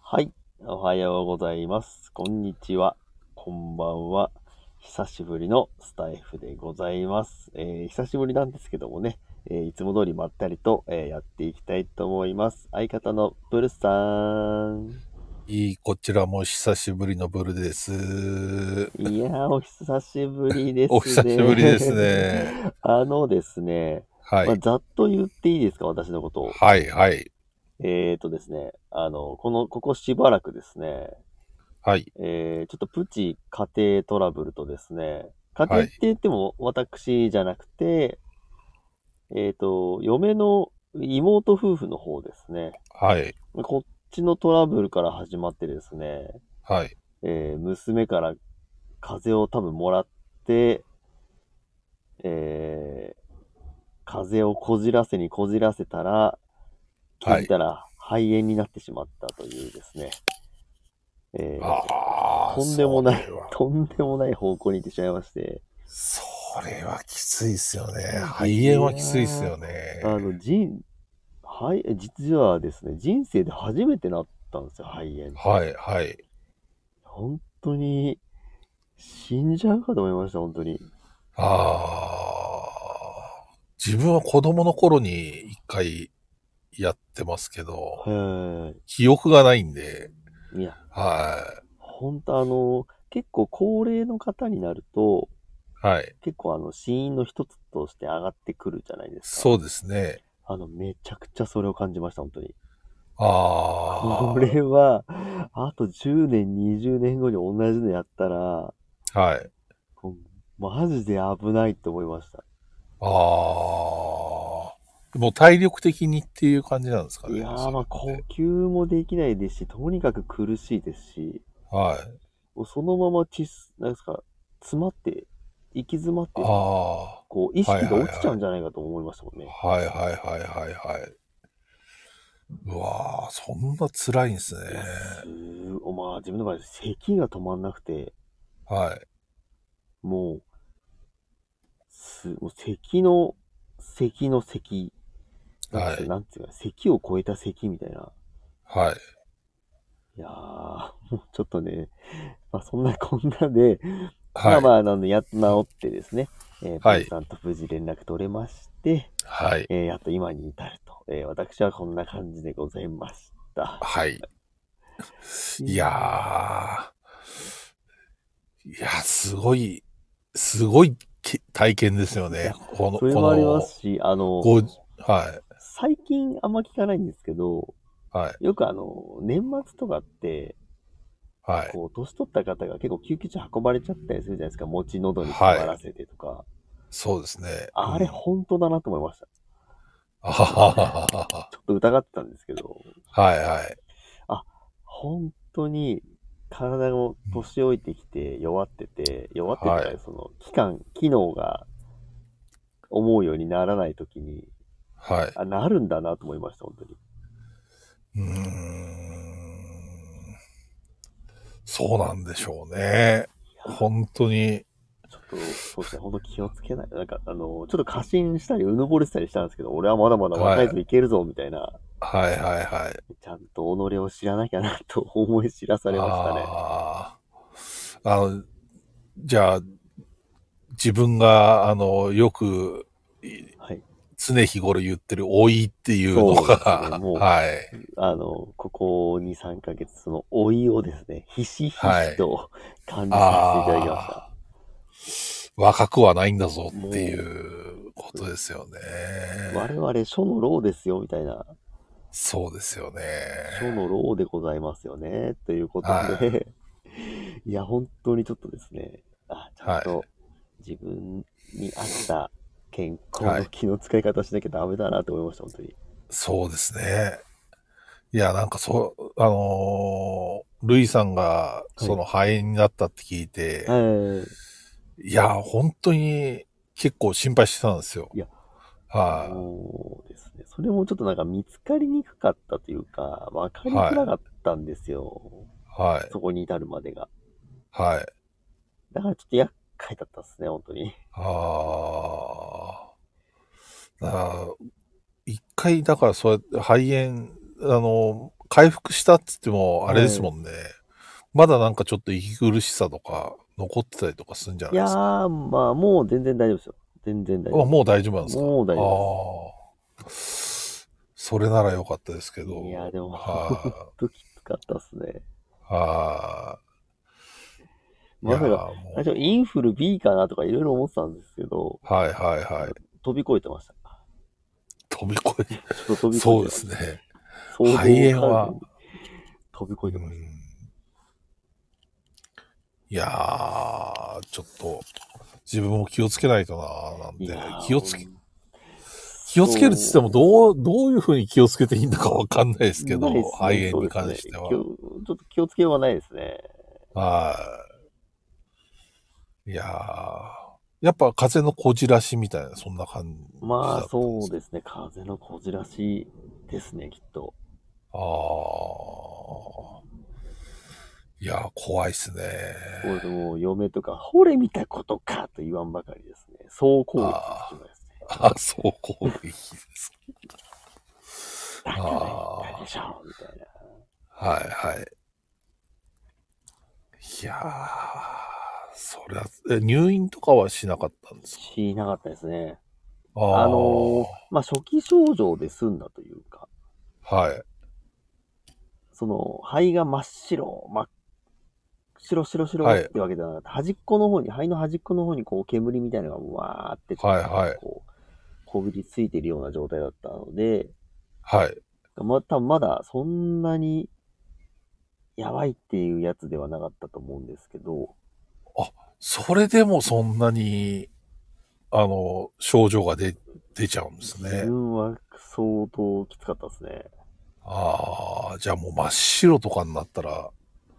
はい。おはようございます。こんにちは。こんばんは。久しぶりのスタイフでございます。久しぶりなんですけどもね、いつも通りまったりと、やっていきたいと思います。相方のブルさん。 こちらも久しぶりのブルです。 いやー、お久しぶりでおす久しぶりですね。 ね。 ですね、 はい。 ざっと言っていいですか、私のことを。 はい、はい、 ですね、ここしばらくですね、 はい、 ちょっとプチ家庭トラブルとですね、家庭はい、 って言っても私じゃなくて、嫁の妹夫婦の方ですね。 はい、 こっちのトラブルから始まってですね、 はい、 娘から風邪を多分もらって、え風邪をこじらせにこじらせたら、気づはい。 いたら肺炎になってしまったというですね、えああ、 とんでもない、 それは、 とんでもない方向に行ってしまいまして、 それはきついっすよね。 いや肺炎はきついっすー、 よね。 あの、人、実はですね、人生で初めてなったんですよ、肺炎って。 はい、はい。 本当に、死んじゃうかと思いました、本当に。 ああ、自分は子供の頃に一回やってますけど、 は記憶がないんで、 い。いや、 は本当結構高齢の方になると、 い、はい。 結構死因の一つとして上がってくるじゃないですか。 そうですね。 めちゃくちゃそれを感じました、本当に。こあれは、あと10年、20年後に同じのやったら、 あ、はい。 こマジで危ないと思いました。 ああ。もう体力的にっていう感じなんですかね、 いやー、 それっ呼て。 吸もできないですし、とにかく苦しいですし、 はい。 もうそのままなんですか、詰まって、行き詰まって、 あこう、意あ。はい識がはいはい。 落ちちゃうんじゃないかと思いましたもんね。 はいはいはいはいはい。うわあ、そんな辛いんですね。 いや、まあ自分の場合、咳が止まんなくて、 はい。 もう、もう咳の咳、 はい。 なんていうか、咳を超えた咳みたいな。 はい。 いやー、もうちょっとね、まあそんなこんなで、まはい。 あまあ、やっと治ってですね、ブはい。 ルさんと無事連絡取れまして、 はい。 やっと今に至ると、私はこんな感じでございました。 はい。 いやいやー、いや、すごい体験ですよね。 いや、 この、 それもありまこの、 すし、 はい。 最近あんま聞かないんですけど、 はい。 よく年末とかって、 はい。 こう、年取った方が結構救急車運ばれちゃったりするじゃないですか。餅喉に詰はい。 まらせてとか。 そうですね。うあれ、 ん。 本当だなと思いました。 あははははは。 ちょっと疑ってたんですけど、 はいはい。 あ、本当に体もうん、 年老いてきて弱ってっていうか、 はい。 その機能が思うようにならないときに、 はい。 なるんだなと思いました、本当に。 うーん。そうなんでしょうね。 いや、 本当に。 ちょっと、そうですね、本当気をつけない。ちょっと過信したり、うぬぼれてたりしたんですけど、俺はまだまだ若いぞ、 はい。 いけるぞ、みたいな、 はいはいはい。 ちゃんと己を知らなきゃな、と思い知らされましたね。 ああ。じゃあ、自分が、よく、 はい。 常日頃言ってる老いっていうのそうですね、 が、 もはい。 う、ここ2、3ヶ月、その老いをですね、ひしひはい。 しと感じさせていただきました。 ああ。若くはないんだぞっていもうことですよね。 我々、書の老ですよ、みたいな。 そうですよね。 書の老でございますよね、ということはでいや、本当にちょっとですね、ちい。はい。 ゃんと自分に合った健康はい。 の気の使い方しなきゃダメだなと思いました、本当に。 そうですね。いや、なんかルイさんがはい。 その肺炎になったって聞いて、 はい。 いや、本当に結構心配してたんですよ。 いや、 はそうですね。それもちょっと見つかりにくかったというか、わかい。はい。 りづらかったんですよ。 はい。 そこに至るまでが。 はい。 だからちょっと厄介だったですね、本当に。 ああ。だから一回、だからそうやって肺炎、 回復したっつっても、あれですはい。 もんね。まだなんかちょっと息苦しさとか残ってたりとかするんじゃいやないですか。 ー、まあ、もう全然大丈夫ですよ。全然大丈夫あ、 です。 もう大丈夫なんですか？ もう大丈夫です。 ああ。それならよかったですけど。 いや、でも、ほんはときつかったっすね。 い、はい。いやまさか、 ーも最初インフル B かなとかいろいろ思ってたんですけど、 う、はいはいはい。 飛び越えてました。 飛び越え、 ちょっと飛び越えそうでてました。 すね。 想像肺を炎は、 完全に飛び越えてました。 いやー、ちょっと、自分も気をつけないとななんて。 いやー、 気をつけるって言っても、どういうふうに気をつけていいんだかわかんないですけないでど、 すね。 肺炎にそうですね。 関しては。 ちょっと気をつけようがないですね。 はい。いやー、やっぱ風のこじらしみたいな、そんな感じまあ、 だったんですか？ そうですね。風のこじらしですね、きっと。 あー。いやー、怖いっすね。 そうです。もう、嫁とか、ほれ見たことかと言わんばかりですね。総攻撃をあしまですね。 ー。あ、そう攻撃ですか。 だから言ったあでしょみたいな。 ー。はいはい。いやー、そりゃ、入院とかはしなかったんですか？ しなかったですね。 あー。 まあ、初期症状で済んだというか、 はい。 肺が真っ白、真っ白白白はい。 ってわけではなかった。端っこの方に、肺の端っこの方にこう煙みたいなのがわーってちょっとはいはい。 こう、こびりついてるような状態だったので、 はい。 多分まだそんなにやばいっていうやつではなかったと思うんですけど、 あ、それでもそんなに、症状が出ちゃうんです自ね。 分は相当きつかったですね。 ああ、じゃあもう真っ白とかになったら、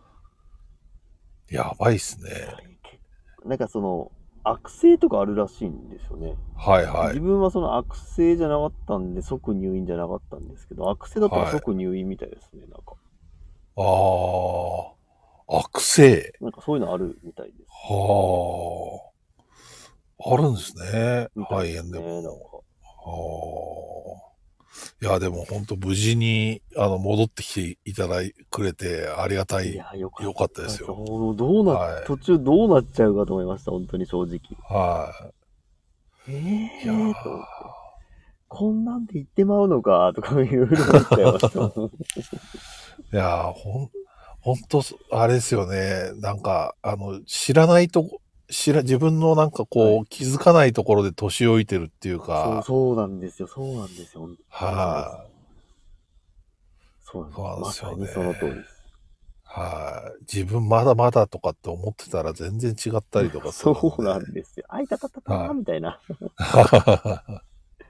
やばいっすね。 なんか悪性とかあるらしいんですよね。 はいはい。 自分はその悪性じゃなかったんで即入院じゃなかったんですけど、悪性だったらはい。 即入院みたいですね。なんか、 ああ、悪性。 なんかそういうのあるみたいです。 はあ、あるんですね。 みたい肺ですね。なんか。 炎でも。はあ。いや、でも本当無事に、戻ってきていただくれてありがたい、 いや、よかっよかったでたです。 すよ。はい。 途中どうなっちゃうかと思いました。本当に正直。 はえい。いやー、 と思って。こんなんで言ってまうのか、とかいろいろ思っちゃいましたもん。 いやー、ほんと、あれですよね。なんか、知らないとこ、自分のなんかはい。 こう、気づかないところで年老いてるっていうか、 そうなんですよ。そうなんですよ。本当にそうです。 はい、 そうなんです。 そうなんですよね。 まさにその通りです。 はい、自分まだまだとかって思ってたら全然違ったりとかするんで。 そうなんですよ。あいたたたたーはみたいな。 い。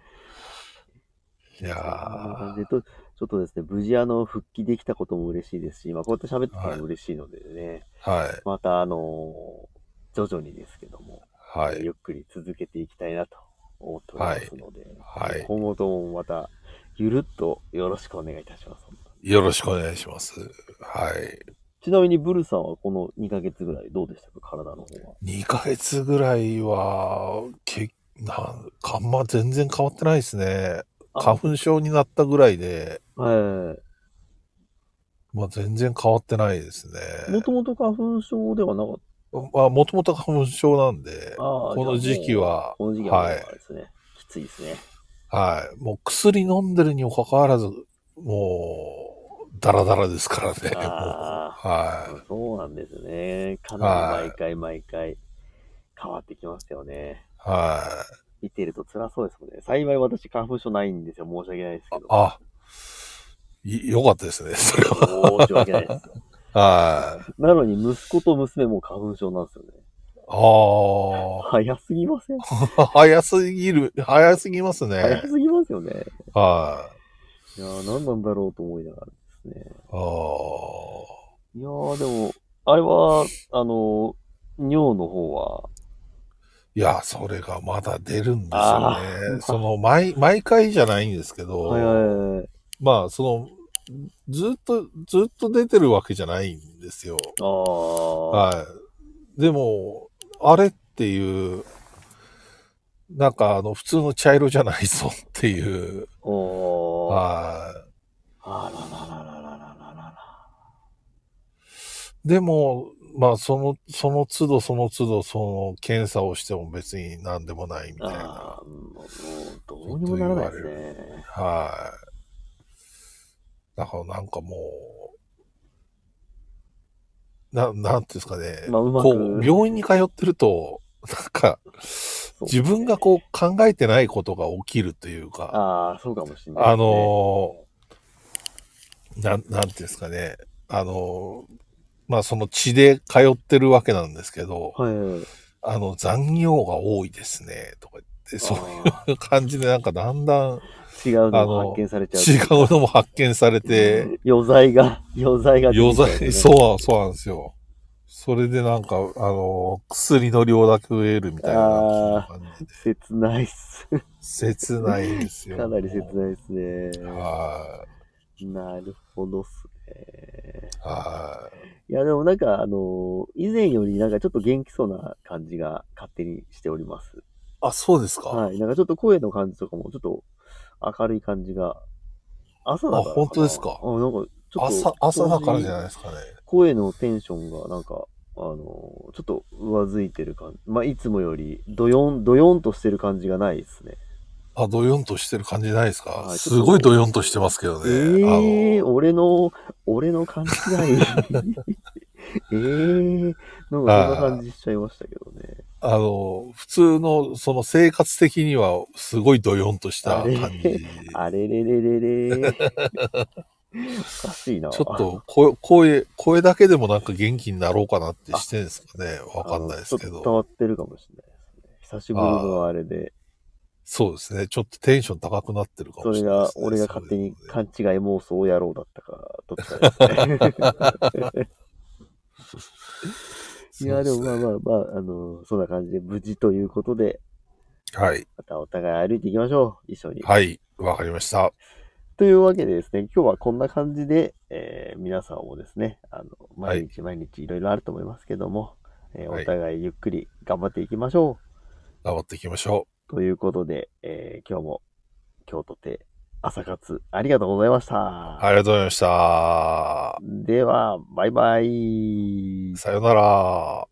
いやそんな感じで、 ー、 ちょっとですね、無事復帰できたことも嬉しいですし、今こうやって喋っててはい、 も嬉しいのでね、 はい、 また徐々にですけども、 はい、 ゆっくり続けていきたいなと思っておりはい、 ますので、 はい。 今後ともまたゆるっとよろしくお願いいたします。 よろしくお願いします。はい。 ちなみにブルさんはこの2ヶ月ぐらいどうでしたか、体の方は。 2ヶ月ぐらいは、全然変わってないですね。 あ、 花粉症になったぐらいで、 はい。 まあ全然変わってないですね。 もともと花粉症ではなかっまあもともと花粉症なんで、 た。ああ、じゃあこの時期もう、 は、 この時期はもう、 はい、 あれですね。きついですね。 はい。もう薬飲んでるにもかかわらず、もう、ダラダラですからね、もあう。はあ、そうなんですね。かい。 なり毎はい。 回毎回変わってきますよね。 は見てると辛そうですもんね。幸い私花粉症ないんですよ。申し訳ないですい。 けど。 よかったですね、それ申し訳ないです。 は。はい。 なのに息子と娘も花粉症なんですよね。 あ早すぎません？ あ、早すぎますね。 早すぎますよね。 はいやー、何なんだろうと思いながらですね。 い。ああ。 いやー、でも、あれは、尿の方は、 いや、それがまだ出るんですよああ、 ね。毎回じゃないんですけはいはいど、 はい。 まあ、ずっと出てるわけじゃないんですよ。 ああ、 はい。でも、あれっていう、なんか普通の茶色じゃないぞっていう、 おー、 はあららららららでも、まあ、その都度その都度、その検査をしても別に何でもないみたいなああ、もうどうにこともならないです言われる。 ね。 はい。だからなんかもなんていうんですかね。 まあ、うまこう、 く、 病院に通ってると、なんか、 そうですね。 自分がこう考えてないことが起きるというか、 ああ、そうかもしれないであすね。 のなんていうんですかね。まあその血で通ってるわけなんですけど、 はい。 残業が多いですね、とか言って、そうああ、 いう感じでなんかだんだん、 違うのも発あの、 見されちゃう違というか、 うのも発見されて、 余罪が出てきちゃうんですね。 そうなんですよ。それでなんか、薬の量だけ増えるみたいな、なんかそんなああ、 感じで。 切ないっす。 切ないんですよ、 かなり切もないっすう。 ね。 はなるほどっすね。 い。はいや、でもなんか、以前よりなんかちょっと元気そうな感じが勝手にしております。 い。あ、そうですか。 はい。なんかちょっと声の感じとかもちょっと明るい感じが、朝あ、 だからかな。 本当ですか。 なんかちょっと朝だからじ調子、 ゃないですかね。 声のテンションがなんか、ちょっと上付いてる感じ。まあ、いつもよりドヨンとしてる感じがないですね。 あ、ドヨンとしてる感じないですか？ はい、ちょっすごいドと、 ヨンとしてますけどね。 俺の勘違い。ええなんかそんな感あじしちゃいましたけどね。 普通の、その生活的にはすごいドヨンとしたあれ、 感じ。 あれれれれれ、おかしいな。 ちょっと声だけでもなんか元気になろうかなってあ、 してんですかね。わかんないでちょっすけど。 と伝わってるかもしれないですね。久しぶりのああ、 あれで、 そうですね。ちょっとテンション高くなってるかもそれが、 しれないですね。 俺がそういう勝手にので。 勘違い妄想野郎だったか、どっちかですね。いや、でもそうですね。 そんな感じで無事ということで、 はい。 またお互い歩いていきましょう。一緒に。 はい。わかりました。 というわけでですね、今日はこんな感じで、皆さんもですね、 はい。 毎日毎日いろいろあると思いますけども、おはい。 互いゆっくり頑張っていきましょ頑張っていきましょう。ということで、今日も今日とて朝活ありがとうございましう。ありた。 がとうございました。 では、バイバイ。 さよなら。